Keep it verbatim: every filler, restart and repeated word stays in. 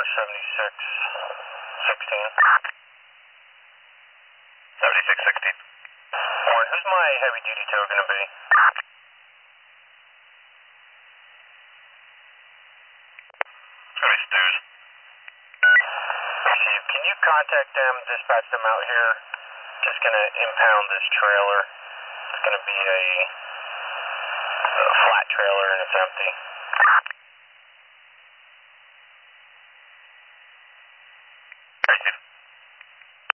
seventy-six sixteen. seventy-six sixteen. Warren, who's my heavy duty tow going to be? It's going to be Stews. Chief, can you contact them, dispatch them out here? Just going to impound this trailer. It's going to be a, a flat trailer and it's empty. Thank you.